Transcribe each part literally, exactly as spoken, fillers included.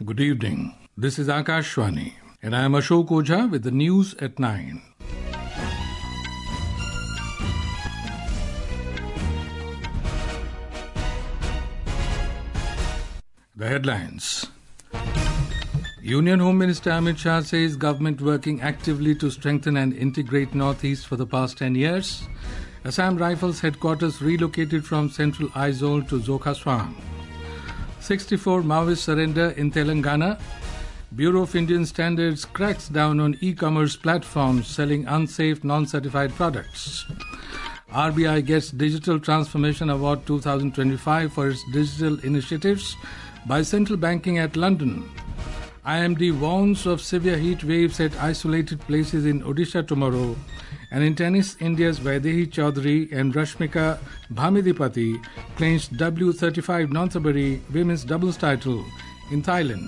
Good evening. This is Akashvani, and I am Ashok Ojha with the news at nine. The headlines. Union Home Minister Amit Shah says government working actively to strengthen and integrate Northeast for the past ten years. Assam Rifles headquarters relocated from central Aizawl to Zokhaswang. sixty-four Maoists surrender in Telangana. Bureau of Indian Standards cracks down on e-commerce platforms selling unsafe, non-certified products. R B I gets Digital Transformation Award twenty twenty-five for its digital initiatives by Central Banking at London. I M D warns of severe heat waves at isolated places in Odisha tomorrow. And in tennis, India's Vaidehi Chaudhary and Rashmika Bhamidipati clinched W thirty-five Nonthaburi women's doubles title in Thailand.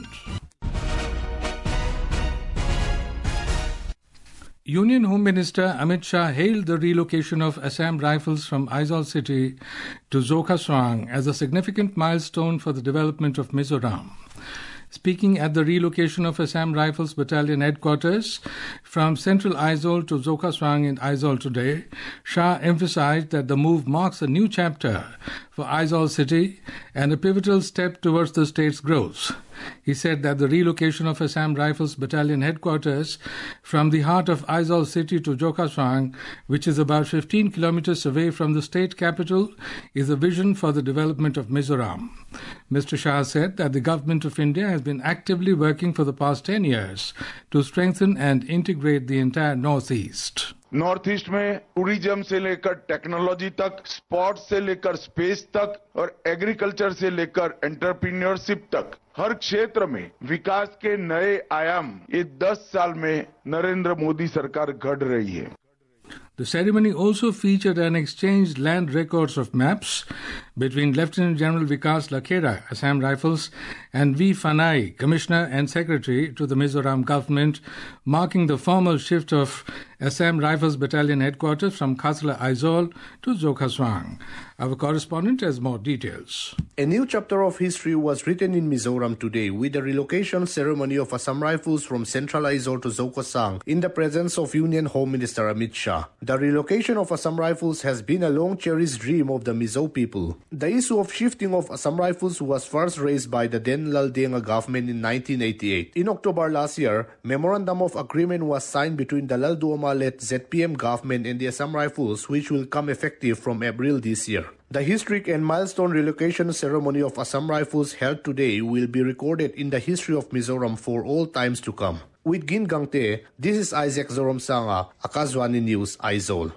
Union Home Minister Amit Shah hailed the relocation of Assam Rifles from Aizawl city to Zokhaswang as a significant milestone for the development of Mizoram. Speaking at the relocation of Assam Rifles Battalion headquarters from central Aizawl to Zokhaswang in Aizawl today, Shah emphasized that the move marks a new chapter for Aizawl city and a pivotal step towards the state's growth. He said that the relocation of Assam Rifles Battalion headquarters from the heart of Aizawl city to Zokhaswang, which is about fifteen kilometers away from the state capital, is a vision for the development of Mizoram. Mister Shah said that the government of India has been actively working for the past ten years to strengthen and integrate the entire Northeast. North east में tourism से लेकर technology तक, sports से लेकर space तक और agriculture से लेकर एंटरप्रेन्योरशिप तक हर क्षेत्र में विकास के नए आयाम ये दस साल में नरेंद्र मोदी सरकार गढ़ रही है. The ceremony also featured an exchanged land records of maps between Lieutenant General Vikas Lakhera, Assam Rifles, and V. Fanai, Commissioner and Secretary to the Mizoram government, marking the formal shift of Assam Rifles Battalion headquarters from Khasla Aizawl to Zokhaswang. Our correspondent has more details. A new chapter of history was written in Mizoram today with the relocation ceremony of Assam Rifles from Central Aizawl to Zokhaswang in the presence of Union Home Minister Amit Shah. The relocation of Assam Rifles has been a long-cherished dream of the Mizo people. The issue of shifting of Assam Rifles was first raised by the then Lal Denga government in nineteen eighty-eight. In October last year, Memorandum of Agreement was signed between the Lal Duoma-led Z P M government and the Assam Rifles, which will come effective from April this year. The historic and milestone relocation ceremony of Assam Rifles held today will be recorded in the history of Mizoram for all times to come. With Gin Gangte, this is Isaac Zoromsanga, Akashvani News, Aizawl.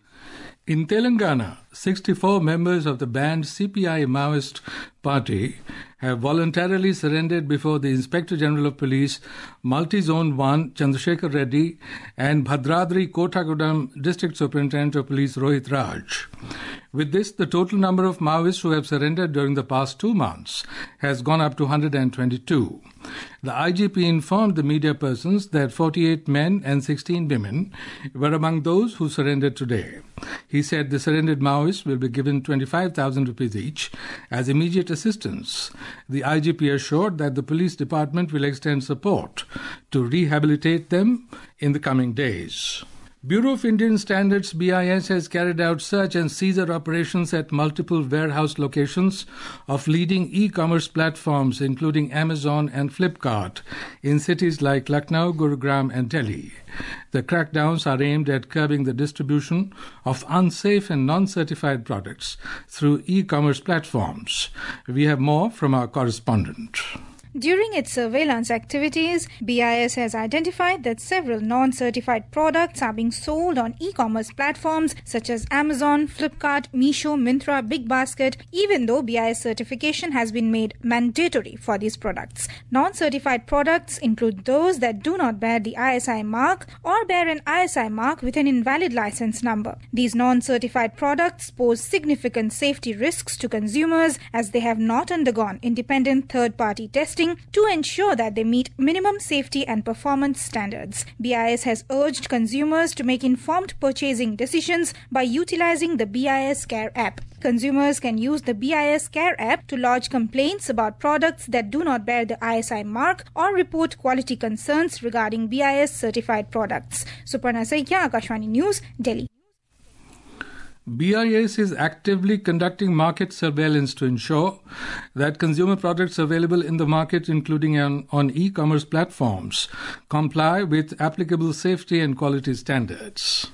In Telangana, sixty-four members of the banned C P I Maoist party have voluntarily surrendered before the Inspector General of Police, Multi-Zone one, Chandrasekhar Reddy, and Bhadradri Kothagudam District Superintendent of Police, Rohit Raj. With this, the total number of Maoists who have surrendered during the past two months has gone up to one hundred twenty-two. The I G P informed the media persons that forty-eight men and sixteen women were among those who surrendered today. He said the surrendered Maoists will be given twenty-five thousand rupees each as immediate assistance. The I G P assured that the police department will extend support to rehabilitate them in the coming days. Bureau of Indian Standards B I S has carried out search and seizure operations at multiple warehouse locations of leading e-commerce platforms including Amazon and Flipkart in cities like Lucknow, Gurugram and Delhi. The crackdowns are aimed at curbing the distribution of unsafe and non-certified products through e-commerce platforms. We have more from our correspondent. During its surveillance activities, B I S has identified that several non-certified products are being sold on e-commerce platforms such as Amazon, Flipkart, Meesho, Myntra, BigBasket, even though B I S certification has been made mandatory for these products. Non-certified products include those that do not bear the I S I mark or bear an I S I mark with an invalid license number. These non-certified products pose significant safety risks to consumers as they have not undergone independent third-party testing to ensure that they meet minimum safety and performance standards. B I S has urged consumers to make informed purchasing decisions by utilizing the B I S Care app. Consumers can use the B I S Care app to lodge complaints about products that do not bear the I S I mark or report quality concerns regarding B I S certified products. Suparna Saikia, Akashvani News, Delhi. B I S is actively conducting market surveillance to ensure that consumer products available in the market, including on, on e-commerce platforms, comply with applicable safety and quality standards.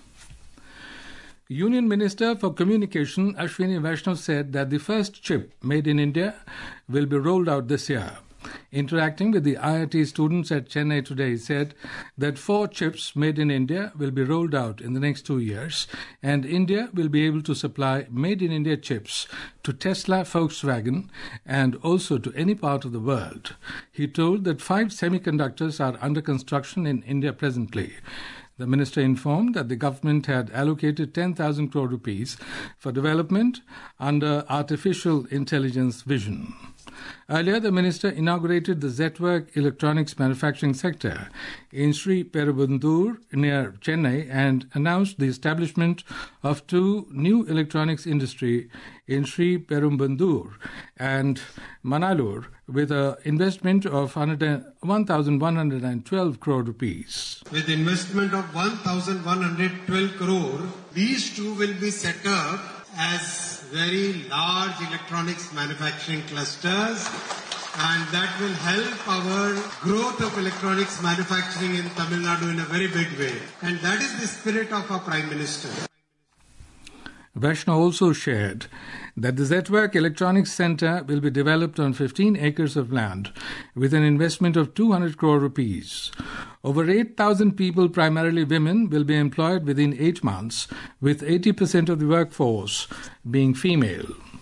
Union Minister for Communication Ashwini Vaishnaw said that the first chip made in India will be rolled out this year. Interacting with the I I T students at Chennai today, he said that four chips made in India will be rolled out in the next two years, and India will be able to supply made-in-India chips to Tesla, Volkswagen, and also to any part of the world. He told that five semiconductors are under construction in India presently. The minister informed that the government had allocated ten thousand crore rupees for development under artificial intelligence vision. Earlier, the minister inaugurated the Z-Work electronics manufacturing sector in Sri Perumbudur near Chennai and announced the establishment of two new electronics industry in Sri Perumbudur and Manalur with an investment of one thousand one hundred twelve crore rupees. With investment of one thousand one hundred twelve crore, these two will be set up as very large electronics manufacturing clusters, and that will help our growth of electronics manufacturing in Tamil Nadu in a very big way. And that is the spirit of our Prime Minister. Vaishnaw also shared that the Z-Work Electronics Centre will be developed on fifteen acres of land with an investment of two hundred crore rupees. Over eight thousand people, primarily women, will be employed within eight months, with eighty percent of the workforce being female.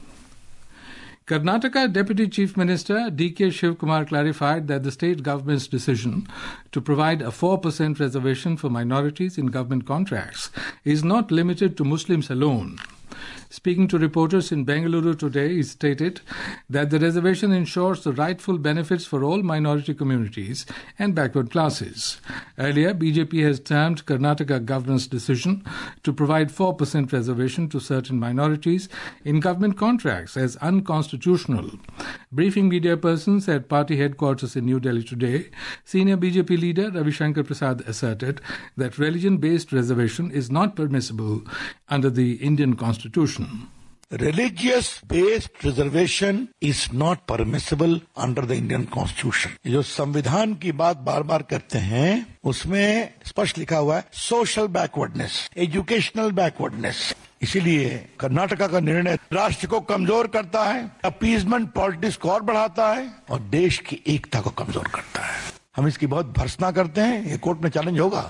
Karnataka Deputy Chief Minister D K Shivkumar clarified that the state government's decision to provide a four percent reservation for minorities in government contracts is not limited to Muslims alone. Speaking to reporters in Bengaluru today, he stated that the reservation ensures the rightful benefits for all minority communities and backward classes. Earlier, B J P has termed Karnataka government's decision to provide four percent reservation to certain minorities in government contracts as unconstitutional. Briefing media persons at party headquarters in New Delhi today, senior B J P leader Ravi Shankar Prasad asserted that religion-based reservation is not permissible under the Indian Constitution. Religious-based reservation is not permissible under the Indian Constitution. जो संविधान की बात बार बार करते हैं, उसमें स्पष्ट लिखा हुआ है सोशल बैकवर्डनेस, एजुकेशनल बैकवर्डनेस. इसीलिए कर्नाटका का निर्णय राष्ट्र को कमजोर करता है, अपीजमेंट पॉलिटिक्स को और बढ़ाता है और देश की एकता को कमजोर करता है. हम इसकी बहुत भर्त्सना करते हैं, ये कोर्ट में चैलेंज होगा.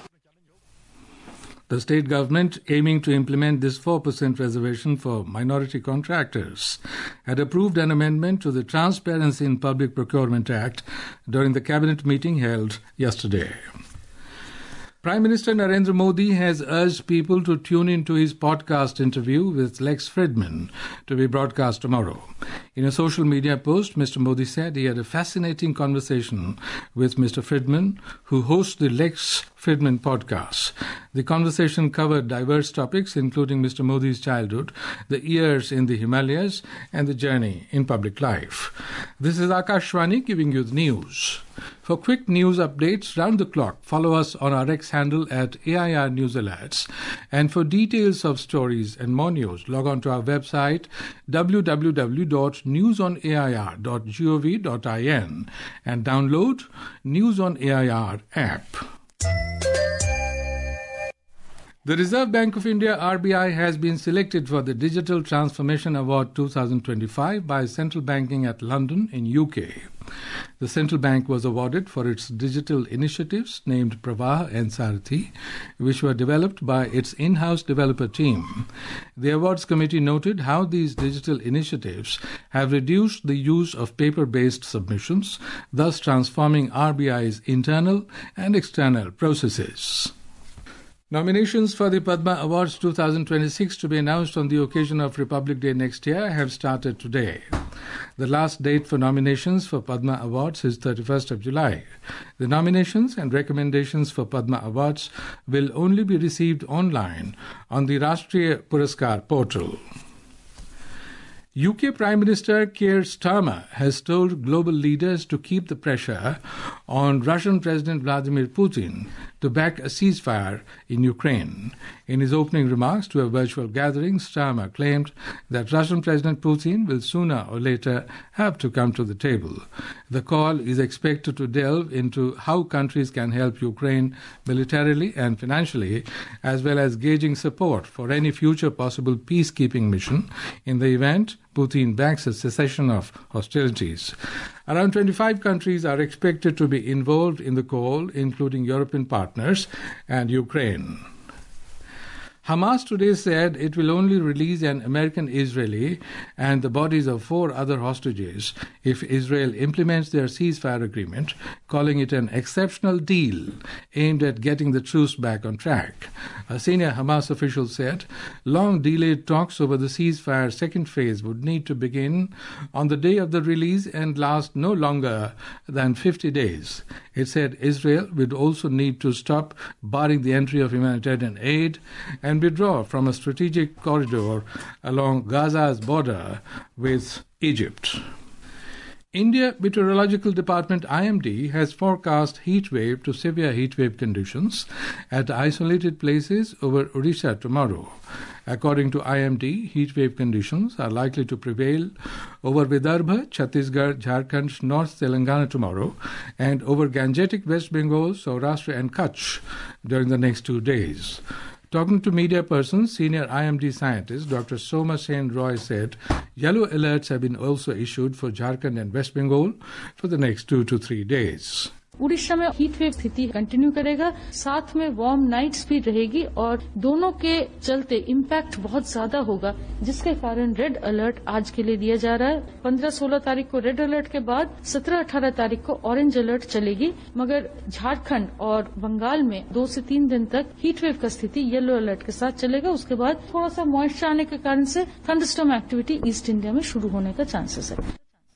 The state government, aiming to implement this four percent reservation for minority contractors, had approved an amendment to the Transparency in Public Procurement Act during the cabinet meeting held yesterday. Prime Minister Narendra Modi has urged people to tune into his podcast interview with Lex Fridman to be broadcast tomorrow. In a social media post, Mister Modi said he had a fascinating conversation with Mister Fridman, who hosts the Lex Fridman podcast. The conversation covered diverse topics, including Mister Modi's childhood, the years in the Himalayas, and the journey in public life. This is Akashvani giving you the news. For quick news updates round the clock, follow us on our X handle at A I R News Alerts. And for details of stories and more news, log on to our website w w w dot news on a i r dot gov dot in and download News on A I R app. The Reserve Bank of India, R B I, has been selected for the Digital Transformation Award twenty twenty-five by Central Banking at London in U K. The central bank was awarded for its digital initiatives named Pravaha and Sarathi, which were developed by its in-house developer team. The awards committee noted how these digital initiatives have reduced the use of paper-based submissions, thus transforming R B I's internal and external processes. Nominations for the Padma Awards twenty twenty-six, to be announced on the occasion of Republic Day next year, have started today. The last date for nominations for Padma Awards is thirty-first of July. The nominations and recommendations for Padma Awards will only be received online on the Rashtriya Puraskar portal. U K Prime Minister Keir Starmer has told global leaders to keep the pressure on Russian President Vladimir Putin to back a ceasefire in Ukraine. In his opening remarks to a virtual gathering, Starmer claimed that Russian President Putin will sooner or later have to come to the table. The call is expected to delve into how countries can help Ukraine militarily and financially, as well as gauging support for any future possible peacekeeping mission in the event Putin backs a cessation of hostilities. Around twenty-five countries are expected to be involved in the call, including European partners and Ukraine. Hamas today said it will only release an American Israeli and the bodies of four other hostages if Israel implements their ceasefire agreement, calling it an exceptional deal aimed at getting the truce back on track. A senior Hamas official said long-delayed talks over the ceasefire second phase would need to begin on the day of the release and last no longer than fifty days. It said Israel would also need to stop barring the entry of humanitarian aid and withdraw from a strategic corridor along Gaza's border with Egypt. India Meteorological Department I M D has forecast heat wave to severe heat wave conditions at isolated places over Odisha tomorrow. According to I M D, heat wave conditions are likely to prevail over Vidarbha, Chhattisgarh, Jharkhand, North Telangana tomorrow, and over Gangetic West Bengal, Saurashtra and Kutch during the next two days. Talking to media persons, senior I M D scientist Doctor Soma Sen Roy said yellow alerts have been also issued for Jharkhand and West Bengal for the next two to three days. Orissa में heat wave स्थिति continue करेगा, साथ में warm nights भी रहेगी और दोनों के चलते इम्पैक्ट बहुत ज्यादा होगा, जिसके कारण रेड अलर्ट आज के लिए दिया जा रहा है। पंद्रह सोलह तारीख को रेड अलर्ट के बाद सत्रह अठारह तारीख को ऑरेंज अलर्ट चलेगी, मगर झारखंड और बंगाल में दो से तीन दिन तक हीट वेव का स्थिति येलो अलर्ट के साथ चलेगा। उसके बाद थोड़ा सा मॉइस्चर आने के कारण से थंडरस्टॉर्म एक्टिविटी ईस्ट इंडिया में शुरू होने का चांसेस है।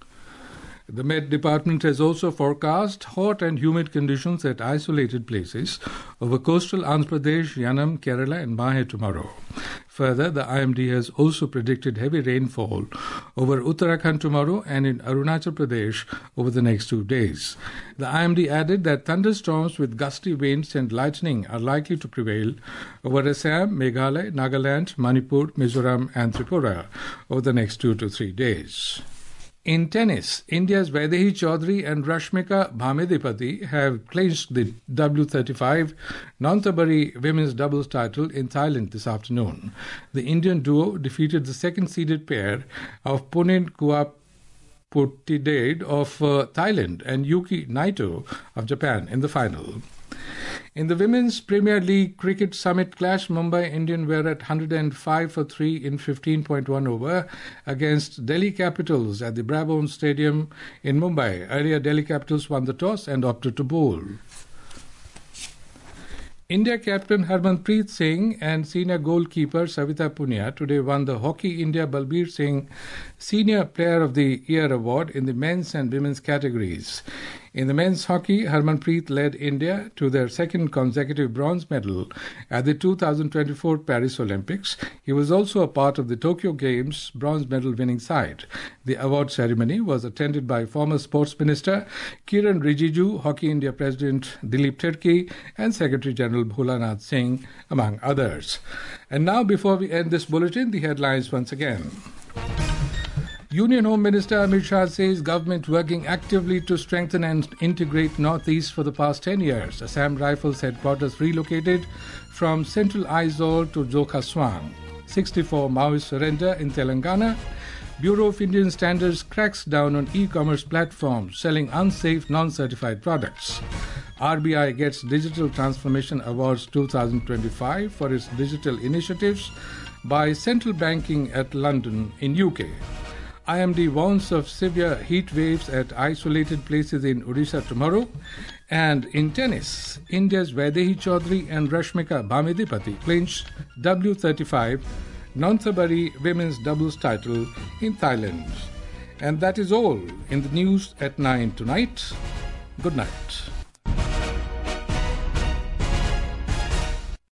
The Met Department has also forecast hot and humid conditions at isolated places over coastal Andhra Pradesh, Yanam, Kerala and Mahe tomorrow. Further, the I M D has also predicted heavy rainfall over Uttarakhand tomorrow and in Arunachal Pradesh over the next two days. The I M D added that thunderstorms with gusty winds and lightning are likely to prevail over Assam, Meghalaya, Nagaland, Manipur, Mizoram and Tripura over the next two to three days. In tennis, India's Vaidehi Chaudhary and Rashmika Bhamidipati have clinched the W thirty-five Nonthaburi women's doubles title in Thailand this afternoon. The Indian duo defeated the second-seeded pair of Punin Kuaputidade of uh, Thailand and Yuki Naito of Japan in the final. In the Women's Premier League Cricket Summit clash, Mumbai Indian were at one hundred five for three in fifteen point one over against Delhi Capitals at the Brabourne Stadium in Mumbai. Earlier, Delhi Capitals won the toss and opted to bowl. India captain Harmanpreet Singh and senior goalkeeper Savita Punia today won the Hockey India Balbir Singh Senior Player of the Year award in the men's and women's categories. In the men's hockey, Harmanpreet led India to their second consecutive bronze medal at the two thousand twenty-four Paris Olympics. He was also a part of the Tokyo Games bronze medal winning side. The award ceremony was attended by former Sports Minister Kiran Rijiju, Hockey India President Dilip Tirkey and Secretary General Bholanath Singh, among others. And now, before we end this bulletin, the headlines once again. Union Home Minister Amit Shah says government working actively to strengthen and integrate Northeast for the past ten years. Assam Rifles headquarters relocated from Central Aizawl to Jokhaswang. sixty-four Maoists surrender in Telangana. Bureau of Indian Standards cracks down on e-commerce platforms selling unsafe, non-certified products. R B I gets Digital Transformation Awards twenty twenty-five for its digital initiatives by Central Banking at London in U K. I M D warns of severe heat waves at isolated places in Odisha tomorrow. And in tennis, India's Vaidehi Chaudhary and Rashmika Bhamidipati clinched W thirty-five Nonthaburi women's doubles title in Thailand. And that is all in the news at nine tonight. Good night.